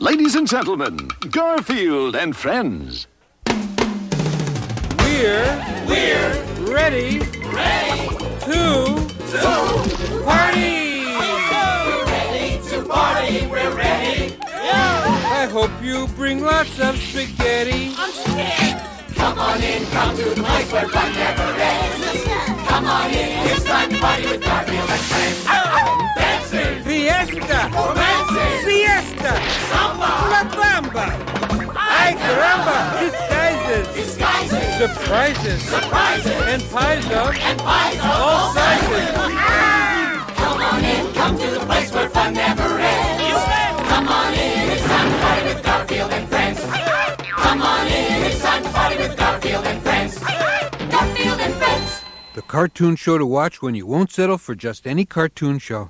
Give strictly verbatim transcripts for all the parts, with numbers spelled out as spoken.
Ladies and gentlemen, Garfield and friends. We're, we're ready, ready to, to party! We're ready to party, we're ready. I hope you bring lots of spaghetti. I'm scared. Come on in, come to the place where fun never ends. Come on in, it's time to party with Garfield and friends. Dancing, Fiesta, romancing, siesta, samba, la bamba. Ay caramba, disguises, disguises, surprises, surprises, and pies of, and pies of all sizes. Come on in, come to the place where fun never ends. Come on in, it's time to party with Garfield and friends. Come on in, it's time to party with Garfield and friends. Garfield and friends. The cartoon show to watch when you won't settle for just any cartoon show.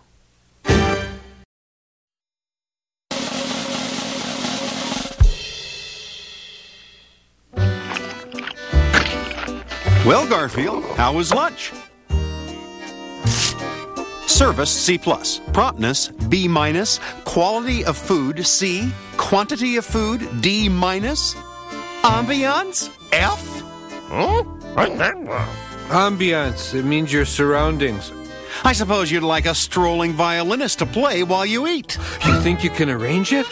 Well, Garfield, how was lunch? Service, C plus. Promptness, B minus. Quality of food, C. Quantity of food, D minus. Ambiance, F. Huh? Ambiance, it means your surroundings. I suppose you'd like a strolling violinist to play while you eat. You think you can arrange it?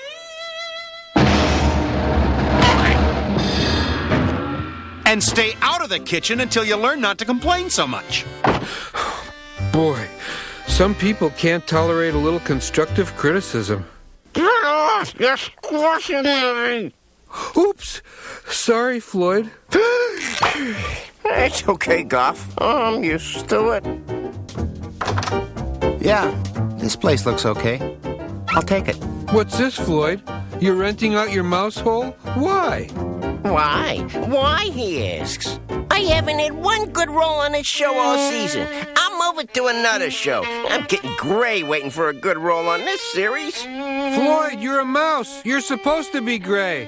And stay out of the kitchen until you learn not to complain so much. Boy, some people can't tolerate a little constructive criticism. Get off! You're squashing me! Oops! Sorry, Floyd. It's okay, Goff. I'm used to it. Yeah, this place looks okay. I'll take it. What's this, Floyd? You're renting out your mouse hole? Why? Why? Why, he asks. I haven't had one good role on this show all season. I'm over to another show. I'm getting gray waiting for a good role on this series. Floyd, you're a mouse. You're supposed to be gray.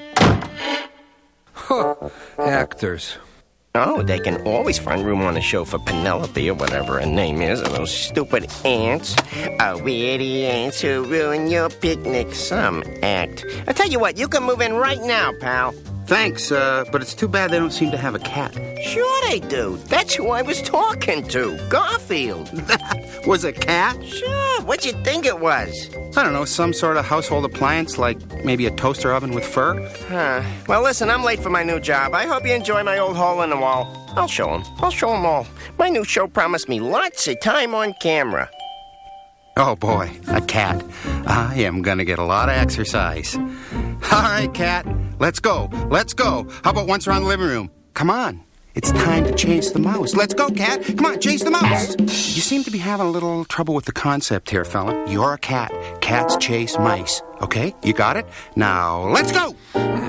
Huh. Actors. Oh, they can always find room on the show for Penelope or whatever her name is, or those stupid ants. Oh, we're the ants who ruin your picnic. Some act. I tell you what, you can move in right now, pal. Thanks, uh, but it's too bad they don't seem to have a cat. Sure they do. That's who I was talking to. Garfield. That was a cat? Sure. What'd you think it was? I don't know, some sort of household appliance, like maybe a toaster oven with fur? Huh. Well, listen, I'm late for my new job. I hope you enjoy my old hole in the wall. I'll show 'em. I'll show 'em all. My new show promised me lots of time on camera. Oh, boy, a cat. I am going to get a lot of exercise. All right, cat, let's go. Let's go. How about once around the living room? Come on. It's time to chase the mouse. Let's go, cat. Come on, chase the mouse. You seem to be having a little trouble with the concept here, fella. You're a cat. Cats chase mice. Okay? You got it? Now, let's go.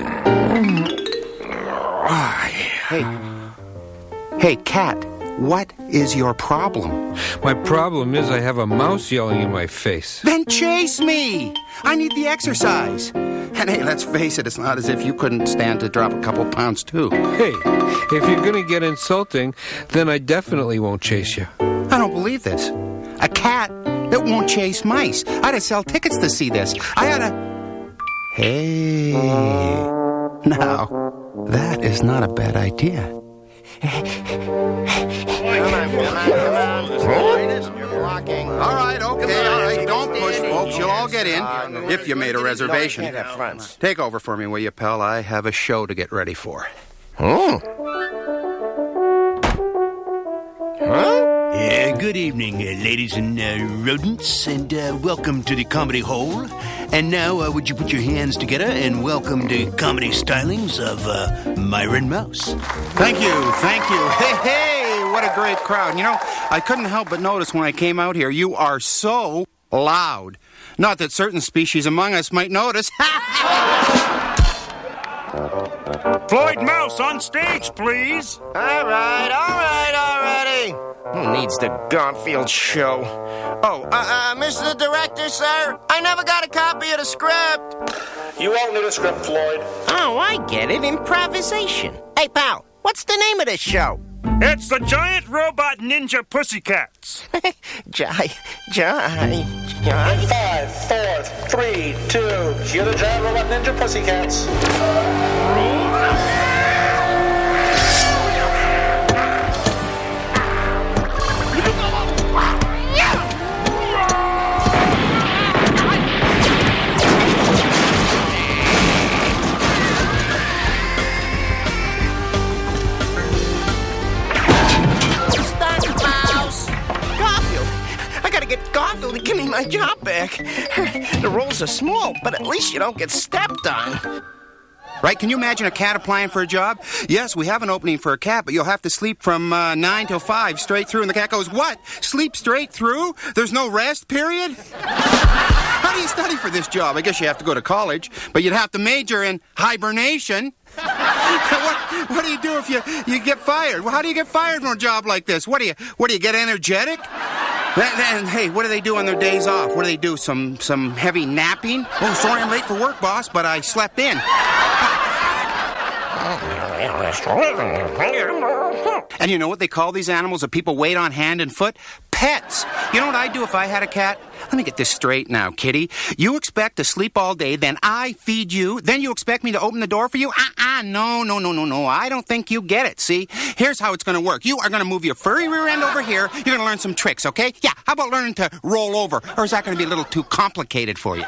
Hey. Hey, cat. What is your problem? My problem is I have a mouse yelling in my face. Then chase me! I need the exercise. And hey, let's face it, it's not as if you couldn't stand to drop a couple pounds, too. Hey, if you're going to get insulting, then I definitely won't chase you. I don't believe this. A cat that won't chase mice. I'd have sell tickets to see this. I ought to... Hey. Now, that is not a bad idea. Come on, come on, come on. You're blocking. All right, okay, all right. Don't push, folks. You'll all get in if you made a reservation. Take over for me, will you, pal? I have a show to get ready for. Oh. Huh? Uh, good evening, uh, ladies and uh, rodents, and uh, welcome to the Comedy Hole. And now, uh, would you put your hands together and welcome the comedy stylings of uh, Myron Mouse. Thank you, thank you. Hey, hey, what a great crowd. You know, I couldn't help but notice when I came out here, you are so loud. Not that certain species among us might notice. Floyd Mouse on stage, please. All right, all right, already. Who needs the Garfield show? Oh, uh, uh, Mister Director, sir, I never got a copy of the script. You won't need a script, Floyd. Oh, I get it. Improvisation. Hey, pal, what's the name of this show? It's the giant robot ninja pussycats. Jai, Jai, Jai. Five, four, three, two. Cue the giant robot ninja pussycats. Get Garfield to give me my job back. The rolls are small, but at least you don't get stepped on. Right? Can you imagine a cat applying for a job? Yes, we have an opening for a cat, but you'll have to sleep from uh, nine till five straight through. And the cat goes, what? Sleep straight through? There's no rest period? How do you study for this job? I guess you have to go to college, but you'd have to major in hibernation. what, what do you do if you, you get fired? Well, how do you get fired from a job like this? What do you, what do you get energetic? And, and, hey, what do they do on their days off? What do they do? Some some heavy napping? Oh, sorry I'm late for work, boss, but I slept in. And you know what they call these animals that people wait on hand and foot? Pets. You know what I'd do if I had a cat? Let me get this straight now, kitty. You expect to sleep all day, then I feed you, then you expect me to open the door for you? Uh-uh, no, no, no, no, no. I don't think you get it, see? Here's how it's going to work. You are going to move your furry rear end over here. You're going to learn some tricks, okay? Yeah, how about learning to roll over? Or is that going to be a little too complicated for you?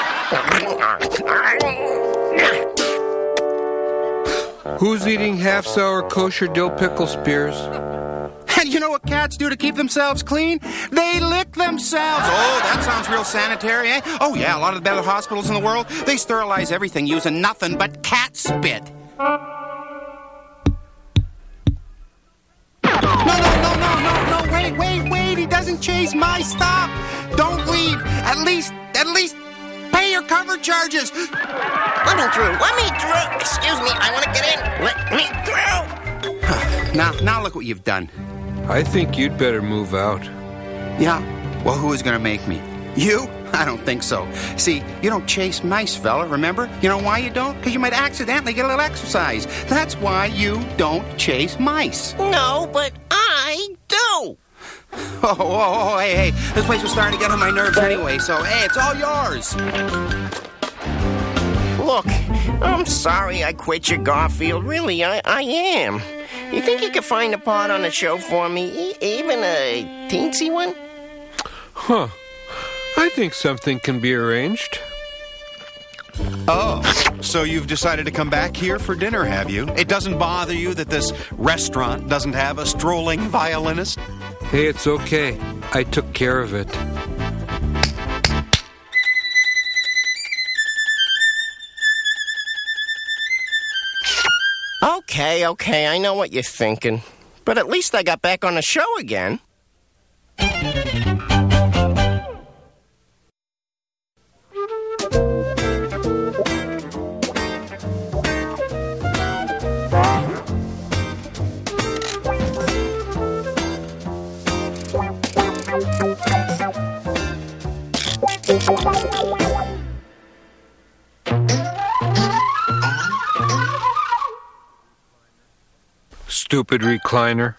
Who's eating half-sour kosher dill pickle spears? And you know what cats do to keep themselves clean? They lick themselves. Oh, that sounds real sanitary, eh? Oh, yeah, a lot of the better hospitals in the world, they sterilize everything using nothing but cat spit. No, no, no, no, no, no, wait, wait, wait. He doesn't chase my stop. Don't leave. At least, at least pay your cover charges. Let me through. Let me through. Excuse me. I want to get in. Let me through. now, now look what you've done. I think you'd better move out. Yeah? Well, who is going to make me? You? I don't think so. See, you don't chase mice, fella, remember? You know why you don't? Because you might accidentally get a little exercise. That's why you don't chase mice. No, but I do. Oh, oh, oh, hey, hey. This place was starting to get on my nerves anyway, so, hey, it's all yours. Look, I'm sorry I quit your Garfield. Really, I, I am. You think you could find a part on the show for me? E- even a teensy one? Huh. I think something can be arranged. Oh, so you've decided to come back here for dinner, have you? It doesn't bother you that this restaurant doesn't have a strolling violinist? Hey, it's okay. I took care of it. Okay, okay, I know what you're thinking. But at least I got back on the show again. Stupid recliner.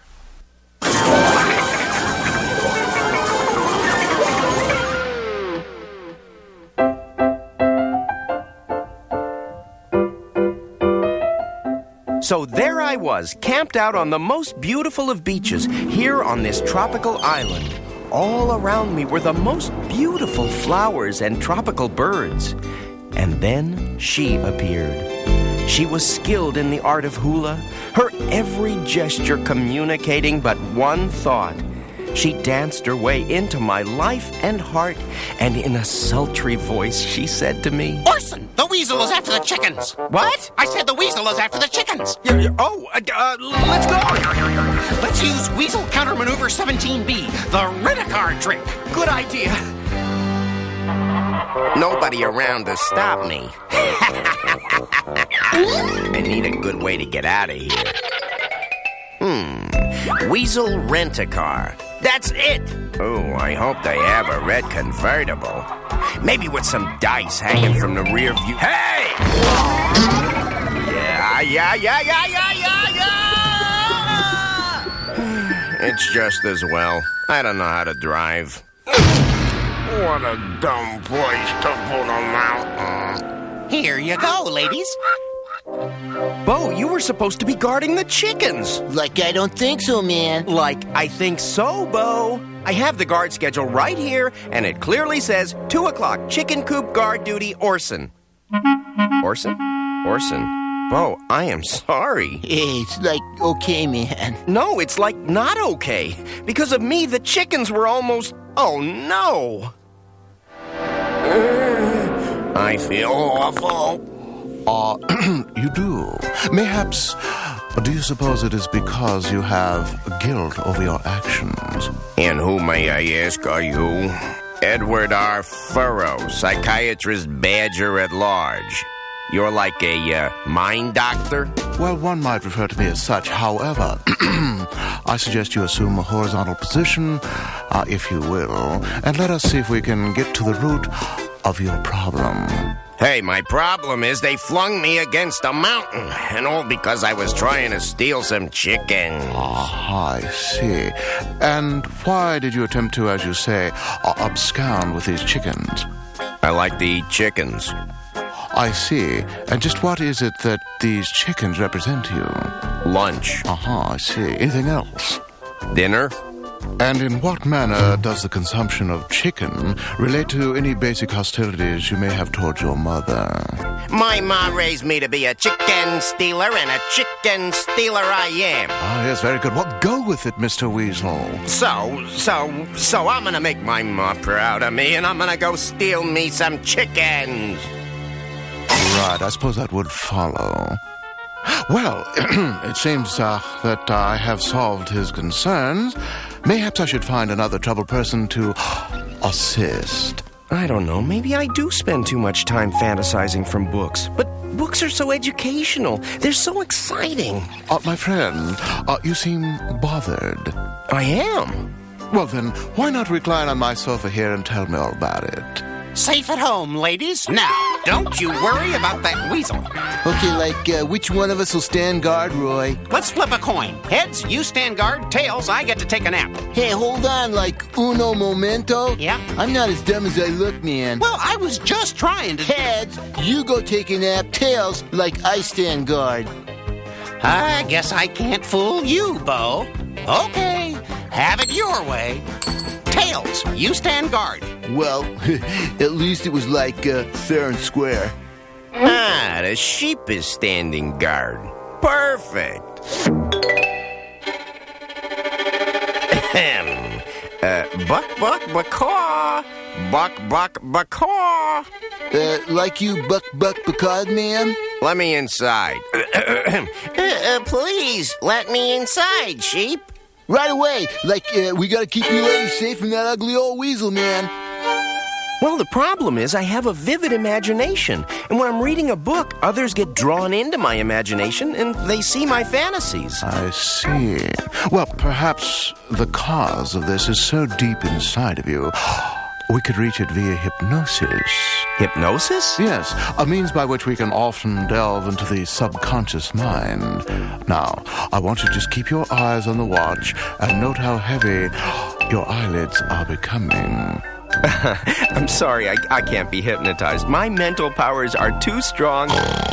So there I was, camped out on the most beautiful of beaches, here on this tropical island. All around me were the most beautiful flowers and tropical birds. And then she appeared. She was skilled in the art of hula, her every gesture communicating but one thought. She danced her way into my life and heart, and in a sultry voice she said to me, Orson, the weasel is after the chickens. What? I said the weasel is after the chickens. You're, you're, oh, uh, uh, let's go. Let's use Weasel Countermaneuver seventeen B, the rent-a-car trick. Good idea. Nobody around to stop me. I need a good way to get out of here. Hmm. Weasel Rent-A-Car. That's it. Oh, I hope they have a red convertible. Maybe with some dice hanging from the rear view. Hey! Yeah, yeah, yeah, yeah, yeah, yeah, yeah! It's just as well. I don't know how to drive. What a dumb place to put a mountain. Here you go, ladies. Bo, you were supposed to be guarding the chickens. Like, I don't think so, man. Like, I think so, Bo. I have the guard schedule right here, and it clearly says two o'clock, chicken coop guard duty, Orson. Orson? Orson. Bo, I am sorry. It's like, okay, man. No, it's like not okay. Because of me, the chickens were almost... Oh, no. I feel awful. Uh, you do. Mayhaps, do you suppose it is because you have guilt over your actions? And who, may I ask, are you? Edward R. Furrow, psychiatrist badger at large. You're like a uh, mind doctor? Well, one might refer to me as such. However, I suggest you assume a horizontal position, uh, if you will, and let us see if we can get to the root of your problem. Hey, my problem is they flung me against a mountain, and all because I was trying to steal some chickens. Ah, I see. And why did you attempt to, as you say, uh, abscond with these chickens? I like to eat chickens. I see. And just what is it that these chickens represent to you? Lunch. Uh-huh, I see. Anything else? Dinner. And in what manner does the consumption of chicken relate to any basic hostilities you may have towards your mother? My ma raised me to be a chicken stealer, and a chicken stealer I am. Ah, yes, very good. Well, go with it, Mister Weasel. So, so, so I'm gonna make my ma proud of me, and I'm gonna go steal me some chickens. Right, I suppose that would follow. Well, it seems uh, that uh, I have solved his concerns. Mayhaps I should find another troubled person to assist. I don't know. Maybe I do spend too much time fantasizing from books. But books are so educational. They're so exciting. Uh, my friend, uh, you seem bothered. I am. Well, then, why not recline on my sofa here and tell me all about it? Safe at home, ladies. Now, don't you worry about that weasel. Okay, like, uh, which one of us will stand guard, Roy? Let's flip a coin. Heads, you stand guard. Tails, I get to take a nap. Hey, hold on, like, uno momento? Yeah? I'm not as dumb as I look, man. Well, I was just trying to... Heads, you go take a nap. Tails, like, I stand guard. I guess I can't fool you, Bo. Okay, have it your way. Tails, you stand guard. Well, at least it was like uh, fair and square. Ah, the sheep is standing guard. Perfect. Ahem. uh, buck, buck, bacaw. Buck, buck, bacaw. Uh, like you buck, buck, bacawed, ma'am? Let me inside. uh, uh, please, let me inside, sheep. Right away. Like, uh, we gotta keep you ladies safe from that ugly old weasel, man. Well, the problem is I have a vivid imagination. And when I'm reading a book, others get drawn into my imagination and they see my fantasies. I see. Well, perhaps the cause of this is so deep inside of you, we could reach it via hypnosis. Hypnosis? Yes, a means by which we can often delve into the subconscious mind. Now, I want you to just keep your eyes on the watch and note how heavy your eyelids are becoming. I'm sorry, I, I can't be hypnotized. My mental powers are too strong.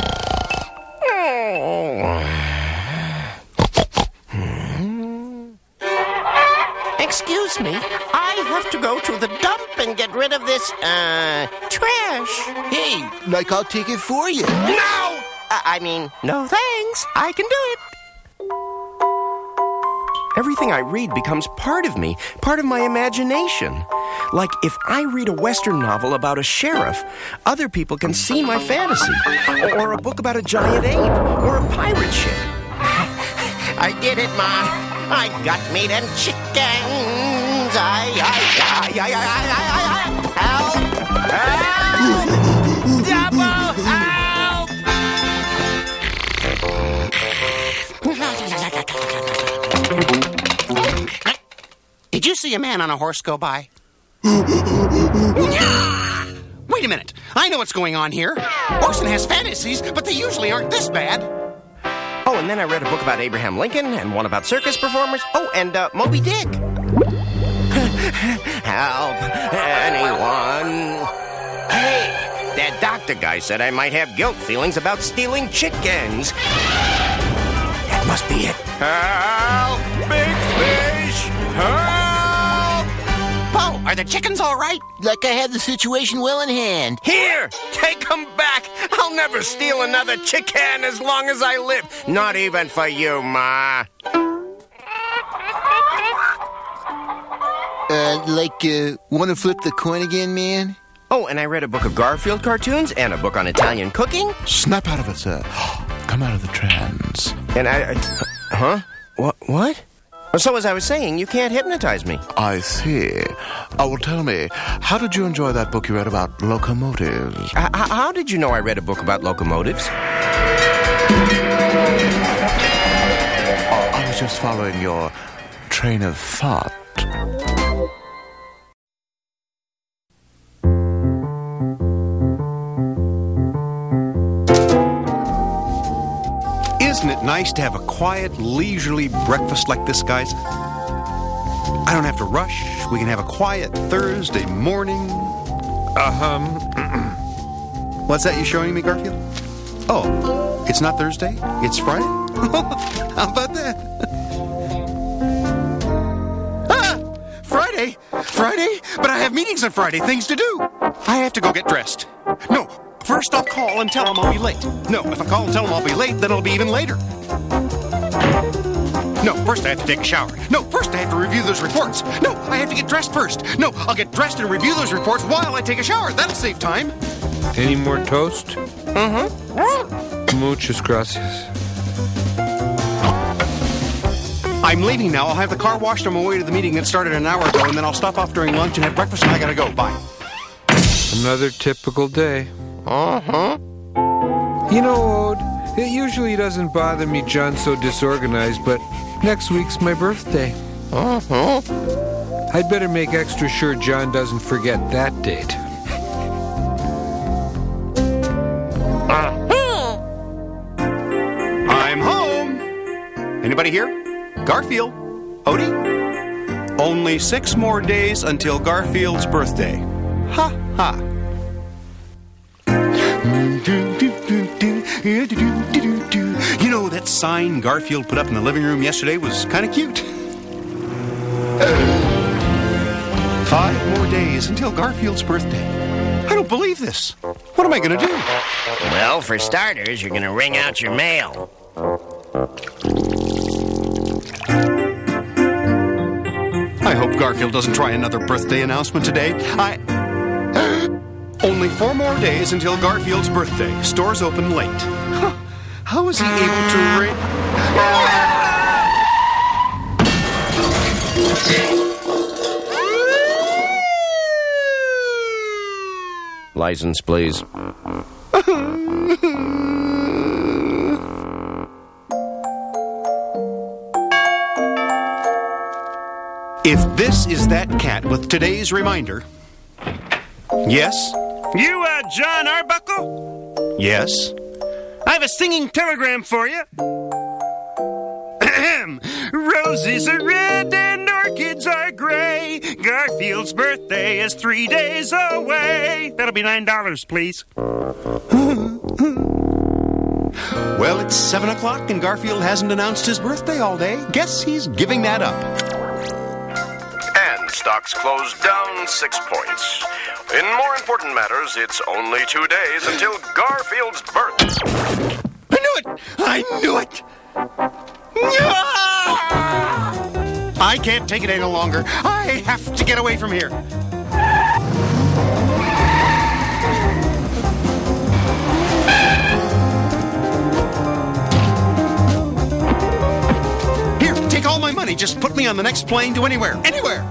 Excuse me, I have to go to the dump and get rid of this, uh, trash. Hey, like I'll take it for you. No! I, I mean, no thanks. I can do it. Everything I read becomes part of me, part of my imagination. Like if I read a Western novel about a sheriff, other people can see my fantasy. Or, or a book about a giant ape, or a pirate ship. I did it, Ma. I got me them chickens. I, I, I, I, I, I, I, help! Help! Double help! Did you see a man on a horse go by? Wait a minute. I know what's going on here. Orson has fantasies, but they usually aren't this bad. Oh, and then I read a book about Abraham Lincoln and one about circus performers. Oh, and uh, Moby Dick. Help, anyone. Hey, that doctor guy said I might have guilt feelings about stealing chickens. That must be it. Help, big fish, help. Bo, are the chickens all right? Like I have the situation well in hand. Here, take them back. I'll never steal another chicken as long as I live. Not even for you, Ma. Uh, like, uh, wanna flip the coin again, man? Oh, and I read a book of Garfield cartoons and a book on Italian cooking. Snap out of it, sir. Come out of the trance. And I... I huh? What? What? So as I was saying, you can't hypnotize me. I see. Oh, well, tell me, how did you enjoy that book you read about locomotives? H- how did you know I read a book about locomotives? I was just following your train of thought. Isn't it nice to have a quiet, leisurely breakfast like this, guys? I don't have to rush. We can have a quiet Thursday morning. Uh-huh. What's that you're showing me, Garfield? Oh, it's not Thursday? It's Friday? How about that? Ah! Friday? Friday? But I have meetings on Friday, things to do. I have to go get dressed. No. First, I'll call and tell them I'll be late. No, if I call and tell them I'll be late, then it'll be even later. No, first I have to take a shower. No, first I have to review those reports. No, I have to get dressed first. No, I'll get dressed and review those reports while I take a shower. That'll save time. Any more toast? Mm-hmm. Muchas gracias. I'm leaving now. I'll have the car washed on my way to the meeting that started an hour ago, and then I'll stop off during lunch and have breakfast, and I gotta go. Bye. Another typical day. Uh-huh. You know, Ode, it usually doesn't bother me John's so disorganized, but next week's my birthday. Uh-huh. I'd better make extra sure John doesn't forget that date. Uh-huh. I'm home. Anybody here? Garfield? Odie? Only six more days until Garfield's birthday. Ha ha. You know, that sign Garfield put up in the living room yesterday was kind of cute. Five more days until Garfield's birthday. I don't believe this. What am I going to do? Well, for starters, you're going to ring out your mail. I hope Garfield doesn't try another birthday announcement today. I... Only four more days until Garfield's birthday. Stores open late. Huh. How is he able to ring... License, please. If this is that cat with today's reminder... Yes? You, uh, John Arbuckle? Yes? I have a singing telegram for you. Ahem. Roses are red and orchids are gray. Garfield's birthday is three days away. That'll be nine dollars, please. Well, it's seven o'clock and Garfield hasn't announced his birthday all day. Guess he's giving that up. And stocks closed down six points. In more important matters, it's only two days until Garfield's birth. I knew it! I knew it! I can't take it any longer. I have to get away from here. Here, take all my money. Just put me on the next plane to anywhere. Anywhere!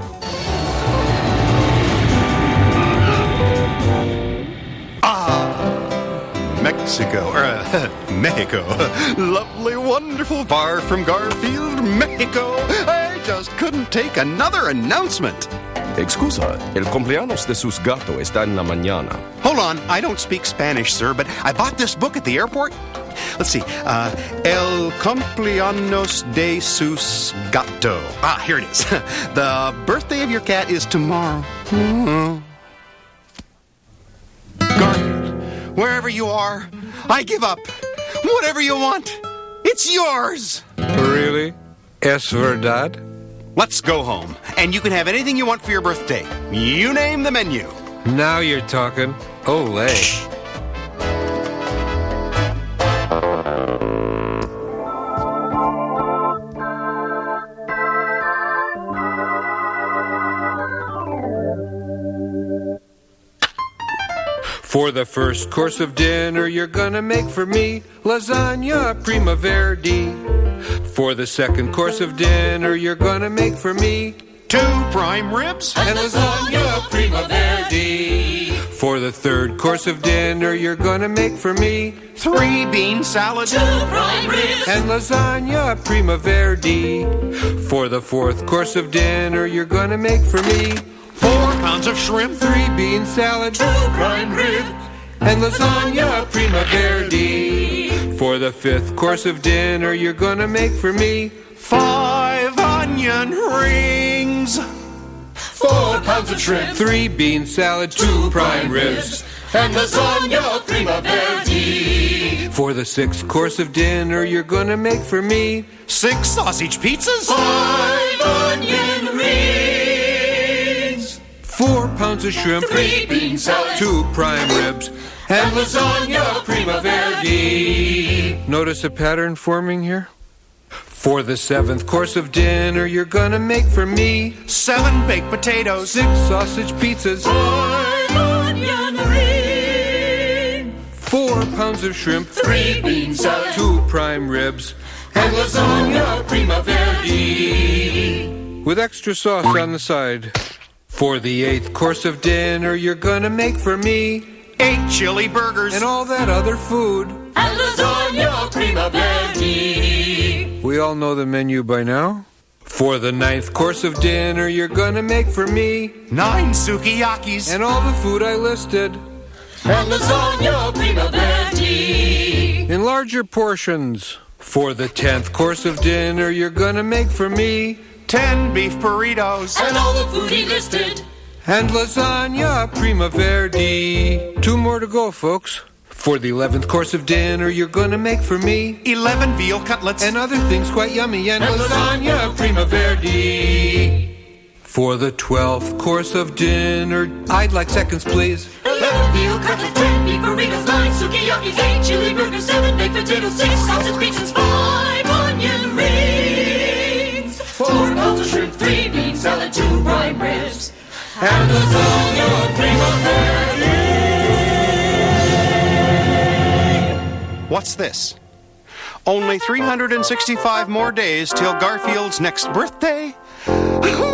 Mexico, or uh, Mexico. Lovely, wonderful, far from Garfield, Mexico. I just couldn't take another announcement. Excusa, el cumpleaños de sus gato está en la mañana. Hold on, I don't speak Spanish, sir, but I bought this book at the airport. Let's see. Uh, El cumpleaños de sus gato. Ah, here it is. The birthday of your cat is tomorrow. Mm-hmm. Garfield, wherever you are, I give up. Whatever you want, it's yours. Really? Es verdad? Let's go home, and you can have anything you want for your birthday. You name the menu. Now you're talking. Olé. For the first course of dinner, you're gonna make for me lasagna prima verde. For the second course of dinner, you're gonna make for me two prime ribs and lasagna prima verde. For the third course of dinner, you're gonna make for me three bean salad, two prime ribs, and lasagna prima verde. For the fourth course of dinner, you're gonna make for me four pounds of shrimp, three bean salad, two prime ribs, and lasagna prima verde. For the fifth course of dinner, you're gonna make for me five onion rings, four pounds of shrimp, three bean salad, two prime ribs, and lasagna prima verde. For the sixth course of dinner, you're gonna make for me six sausage pizzas, five onion rings, four pounds of shrimp, three bean salad, two prime ribs, and lasagna prima verde. Notice a pattern forming here? For the seventh course of dinner, you're gonna make for me seven baked potatoes, six sausage pizzas, five onion rings, four pounds of shrimp, three bean salad, two prime ribs, and lasagna prima verde. with extra sauce on the side. For the eighth course of dinner, you're gonna make for me eight chili burgers and all that other food, and lasagna prima verde. We all know the menu by now. For the ninth course of dinner, you're gonna make for me nine sukiyakis and all the food I listed, and lasagna prima verde. in larger portions. For the tenth course of dinner, you're gonna make for me ten beef burritos and all the food he listed, and lasagna prima verde. Two more to go, folks. For the eleventh course of dinner, you're gonna make for me eleven veal cutlets and other things quite yummy, and, and lasagna prima verde. For the twelfth course of dinner, I'd like seconds, please. eleven veal cutlets, ten beef burritos, nine sukiyakis, eight chili burgers, seven baked potatoes, six sausage pizzas, five onion rings, four pounds of shrimp, three bean salad, two prime ribs, and lasagna prima verde. What's this? Only three hundred sixty-five more days till Garfield's next birthday?